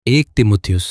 एक तिमुथियुस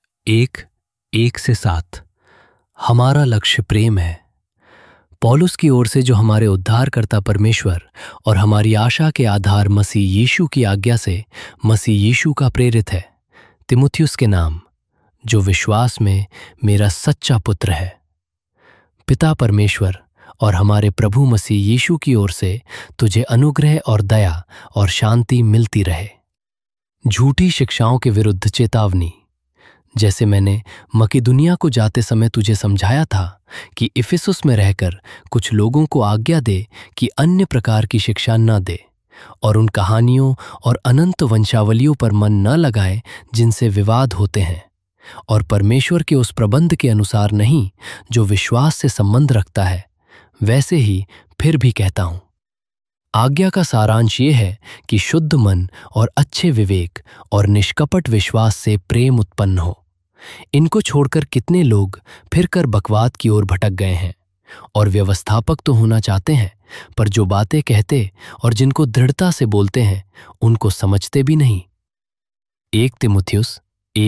1:1-7। हमारा लक्ष्य प्रेम है। पौलुस की ओर से जो हमारे उद्धारकर्ता परमेश्वर और हमारी आशा के आधार मसीह यीशु की आज्ञा से मसीह यीशु का प्रेरित है, तिमुथियुस के नाम, जो विश्वास में मेरा सच्चा पुत्र है। पिता परमेश्वर और हमारे प्रभु मसीह यीशु की ओर से तुझे अनुग्रह और दया और शांति मिलती रहे। झूठी शिक्षाओं के विरुद्ध चेतावनी। जैसे मैंने मकिदुनिया को जाते समय तुझे समझाया था कि इफिसुस में रहकर कुछ लोगों को आज्ञा दे कि अन्य प्रकार की शिक्षा न दे और उन कहानियों और अनंत वंशावलियों पर मन न लगाए जिनसे विवाद होते हैं और परमेश्वर के उस प्रबंध के अनुसार नहीं जो विश्वास से संबंध रखता है, वैसे ही फिर भी कहता हूं। आज्ञा का सारांश ये है कि शुद्ध मन और अच्छे विवेक और निष्कपट विश्वास से प्रेम उत्पन्न हो। इनको छोड़कर कितने लोग फिर कर बकवाद की ओर भटक गए हैं और व्यवस्थापक तो होना चाहते हैं, पर जो बातें कहते और जिनको दृढ़ता से बोलते हैं उनको समझते भी नहीं। 1 तिमुथियुस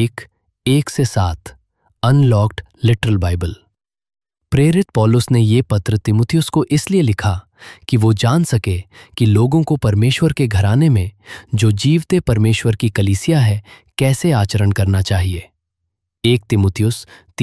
1:1-7 अनलॉक्ड लिटरल बाइबल। प्रेरित पौलुस ने ये पत्र तिमुथियुस को इसलिए लिखा कि वो जान सके कि लोगों को परमेश्वर के घराने में जो जीवते परमेश्वर की कलीसिया है कैसे आचरण करना चाहिए। 1 तिमुथियुस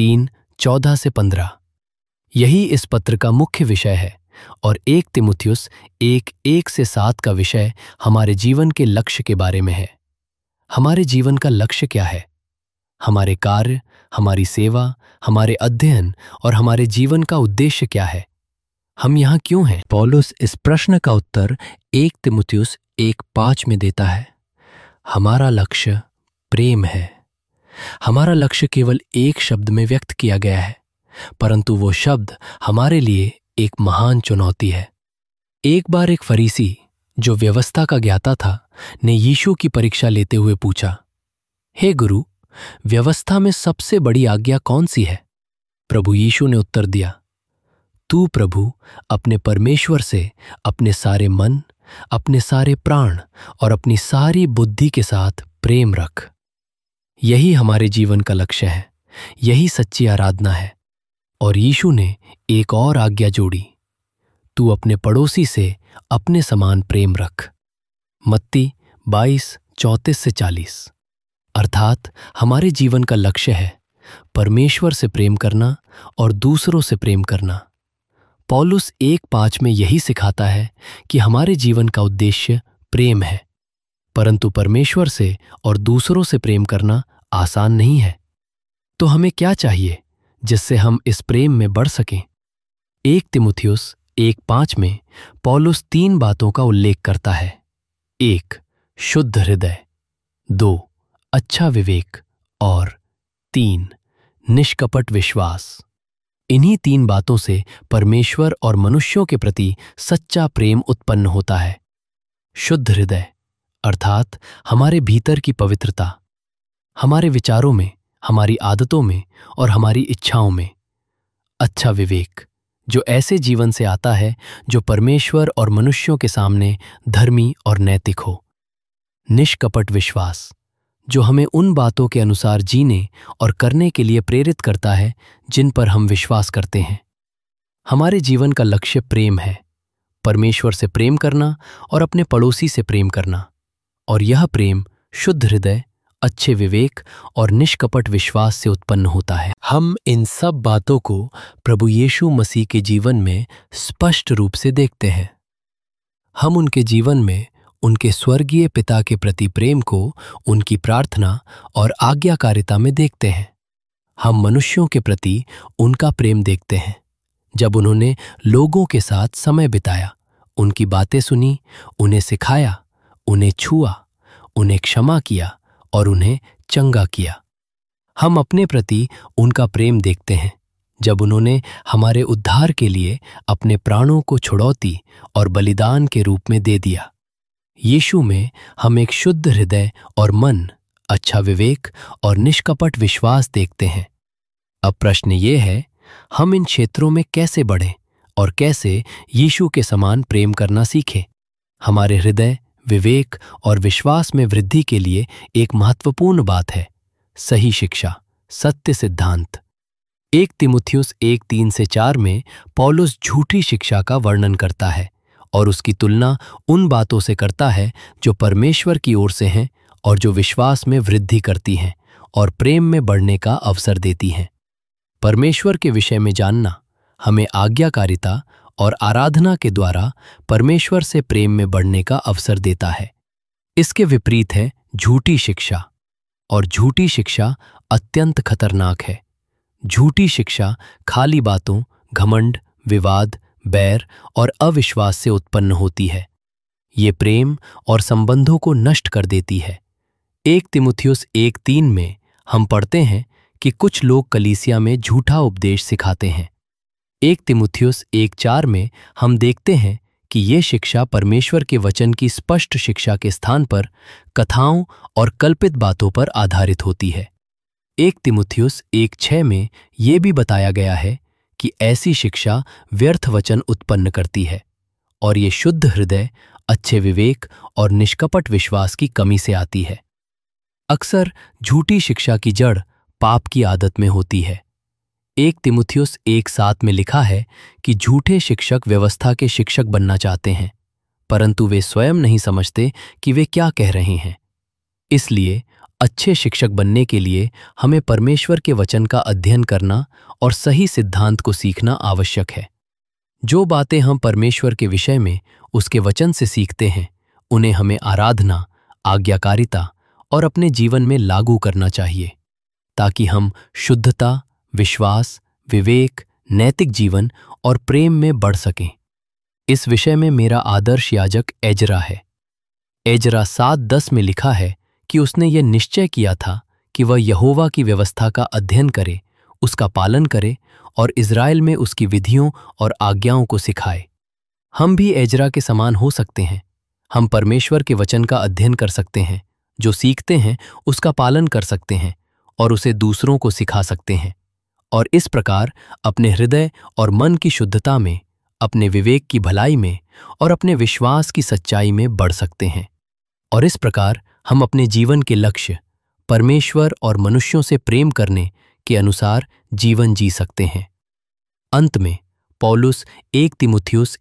3:14-15 यही इस पत्र का मुख्य विषय है और 1 तिमुथियुस 1:1-7 का विषय हमारे जीवन के लक्ष्य के बारे में है। हमारे जीवन का लक्ष्य क्या है? हमारे कार्य, हमारी सेवा, हमारे अध्ययन और हमारे जीवन का उद्देश्य क्या है? हम यहाँ क्यों हैं? पौलुस इस प्रश्न का उत्तर 1 तिमुथियुस 1:5 में देता है। हमारा लक्ष्य प्रेम है। हमारा लक्ष्य केवल एक शब्द में व्यक्त किया गया है, परंतु वो शब्द हमारे लिए एक महान चुनौती है। एक बार एक फरीसी जो व्यवस्था का ज्ञाता था ने यीशु की परीक्षा लेते हुए पूछा, हे गुरु, व्यवस्था में सबसे बड़ी आज्ञा कौन सी है? प्रभु यीशु ने उत्तर दिया, तू प्रभु अपने परमेश्वर से अपने सारे मन, अपने सारे प्राण और अपनी सारी बुद्धि के साथ प्रेम रख। यही हमारे जीवन का लक्ष्य है, यही सच्ची आराधना है। और यीशु ने एक और आज्ञा जोड़ी, तू अपने पड़ोसी से अपने समान प्रेम रख। मत्ती 22:34-40। अर्थात हमारे जीवन का लक्ष्य है परमेश्वर से प्रेम करना और दूसरों से प्रेम करना। पौलुस 1:5 में यही सिखाता है कि हमारे जीवन का उद्देश्य प्रेम है, परंतु परमेश्वर से और दूसरों से प्रेम करना आसान नहीं है। तो हमें क्या चाहिए जिससे हम इस प्रेम में बढ़ सकें? 1 तिमुथियुस 1:5 में पौलुस 3 बातों का उल्लेख करता है। 1 शुद्ध हृदय, 2 अच्छा विवेक और 3 निष्कपट विश्वास। इन्हीं 3 बातों से परमेश्वर और मनुष्यों के प्रति सच्चा प्रेम उत्पन्न होता है। शुद्ध हृदय अर्थात हमारे भीतर की पवित्रता, हमारे विचारों में, हमारी आदतों में और हमारी इच्छाओं में। अच्छा विवेक जो ऐसे जीवन से आता है जो परमेश्वर और मनुष्यों के सामने धर्मी और नैतिक हो। निष्कपट विश्वास जो हमें उन बातों के अनुसार जीने और करने के लिए प्रेरित करता है जिन पर हम विश्वास करते हैं। हमारे जीवन का लक्ष्य प्रेम है, परमेश्वर से प्रेम करना और अपने पड़ोसी से प्रेम करना। और यह प्रेम शुद्ध हृदय, अच्छे विवेक और निष्कपट विश्वास से उत्पन्न होता है। हम इन सब बातों को प्रभु यीशु मसीह के जीवन में स्पष्ट रूप से देखते हैं। हम उनके जीवन में उनके स्वर्गीय पिता के प्रति प्रेम को उनकी प्रार्थना और आज्ञाकारिता में देखते हैं। हम मनुष्यों के प्रति उनका प्रेम देखते हैं जब उन्होंने लोगों के साथ समय बिताया, उनकी बातें सुनी, उन्हें सिखाया, उन्हें छुआ, उन्हें क्षमा किया और उन्हें चंगा किया। हम अपने प्रति उनका प्रेम देखते हैं जब उन्होंने हमारे उद्धार के लिए अपने प्राणों को छुड़ौती और बलिदान के रूप में दे दिया। यीशु में हम एक शुद्ध हृदय और मन, अच्छा विवेक और निष्कपट विश्वास देखते हैं। अब प्रश्न ये है, हम इन क्षेत्रों में कैसे बढ़ें और कैसे यीशु के समान प्रेम करना सीखें? हमारे हृदय, विवेक और विश्वास में वृद्धि के लिए एक महत्वपूर्ण बात है सही शिक्षा, सत्य सिद्धांत। 1 तीमुथियुस 1:3-4 में पौलुस झूठी शिक्षा का वर्णन करता है और उसकी तुलना उन बातों से करता है जो परमेश्वर की ओर से हैं और जो विश्वास में वृद्धि करती हैं और प्रेम में बढ़ने का अवसर देती हैं। परमेश्वर के विषय में जानना हमें आज्ञाकारिता और आराधना के द्वारा परमेश्वर से प्रेम में बढ़ने का अवसर देता है। इसके विपरीत है झूठी शिक्षा, और झूठी शिक्षा अत्यंत खतरनाक है। झूठी शिक्षा खाली बातों, घमंड, विवाद, बैर और अविश्वास से उत्पन्न होती है। ये प्रेम और संबंधों को नष्ट कर देती है। 1 तीमुथियुस 1:3 में हम पढ़ते हैं कि कुछ लोग कलीसिया में झूठा उपदेश सिखाते हैं। 1 तीमुथियुस 1:4 में हम देखते हैं कि ये शिक्षा परमेश्वर के वचन की स्पष्ट शिक्षा के स्थान पर कथाओं और कल्पित बातों पर आधारित होती है। 1 तीमुथियुस 1:6 में ये भी बताया गया है कि ऐसी शिक्षा व्यर्थ वचन उत्पन्न करती है और ये शुद्ध हृदय, अच्छे विवेक और निष्कपट विश्वास की कमी से आती है। अक्सर झूठी शिक्षा की जड़ पाप की आदत में होती है। 1 तीमुथियुस 1:7 में लिखा है कि झूठे शिक्षक व्यवस्था के शिक्षक बनना चाहते हैं, परंतु वे स्वयं नहीं समझते कि वे क्या कह रहे हैं। इसलिए अच्छे शिक्षक बनने के लिए हमें परमेश्वर के वचन का अध्ययन करना और सही सिद्धांत को सीखना आवश्यक है। जो बातें हम परमेश्वर के विषय में उसके वचन से सीखते हैं, उन्हें हमें आराधना, आज्ञाकारिता और अपने जीवन में लागू करना चाहिए, ताकि हम शुद्धता, विश्वास, विवेक, नैतिक जीवन और प्रेम में बढ़ सकें। इस विषय में मेरा आदर्श याजक एजरा है। एजरा 7:10 में लिखा है कि उसने ये निश्चय किया था कि वह यहोवा की व्यवस्था का अध्ययन करे, उसका पालन करे और इज़राइल में उसकी विधियों और आज्ञाओं को सिखाए। हम भी एजरा के समान हो सकते हैं। हम परमेश्वर के वचन का अध्ययन कर सकते हैं, जो सीखते हैं उसका पालन कर सकते हैं और उसे दूसरों को सिखा सकते हैं, और इस प्रकार अपने हृदय और मन की शुद्धता में, अपने विवेक की भलाई में और अपने विश्वास की सच्चाई में बढ़ सकते हैं। और इस प्रकार हम अपने जीवन के लक्ष्य, परमेश्वर और मनुष्यों से प्रेम करने के अनुसार जीवन जी सकते हैं। अंत में पौलुस 1 तीमुथियुस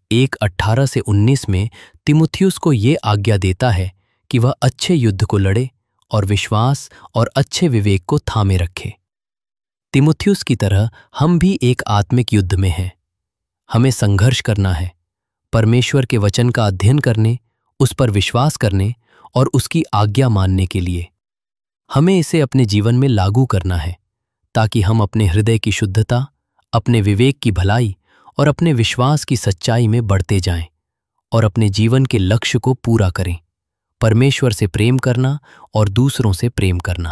1:18-19 में तीमुथियुस को ये आज्ञा देता है कि वह अच्छे युद्ध को लड़े और विश्वास और अच्छे विवेक को थामे रखे। तीमुथियुस की तरह हम भी एक आत्मिक युद्ध में हैं। हमें संघर्ष करना है, परमेश्वर के वचन का अध्ययन करने, उस पर विश्वास करने और उसकी आज्ञा मानने के लिए। हमें इसे अपने जीवन में लागू करना है, ताकि हम अपने हृदय की शुद्धता, अपने विवेक की भलाई और अपने विश्वास की सच्चाई में बढ़ते जाएं और अपने जीवन के लक्ष्य को पूरा करें, परमेश्वर से प्रेम करना और दूसरों से प्रेम करना।